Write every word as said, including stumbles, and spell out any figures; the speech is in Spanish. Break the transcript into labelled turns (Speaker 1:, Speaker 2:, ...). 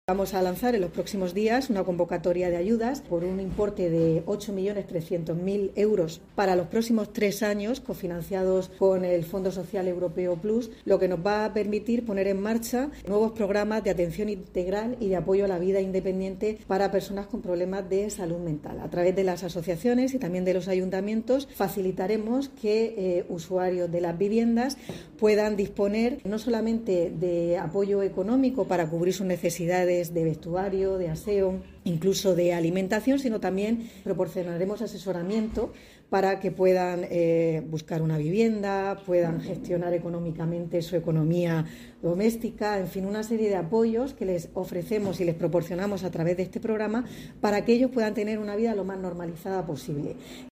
Speaker 1: Vamos a lanzar en los próximos días una convocatoria de ayudas por un importe de ocho millones trescientos mil euros para los próximos tres años, cofinanciados con el Fondo Social Europeo Plus, lo que nos va a permitir poner en marcha nuevos programas de atención integral y de apoyo a la vida independiente para personas con problemas de salud mental. A través de las asociaciones y también de los ayuntamientos facilitaremos que eh, usuarios de las viviendas puedan disponer no solamente de apoyo económico para cubrir sus necesidades de vestuario, de aseo, incluso de alimentación, sino también proporcionaremos asesoramiento para que puedan eh, buscar una vivienda, puedan gestionar económicamente su economía doméstica, en fin, una serie de apoyos que les ofrecemos y les proporcionamos a través de este programa para que ellos puedan tener una vida lo más normalizada posible.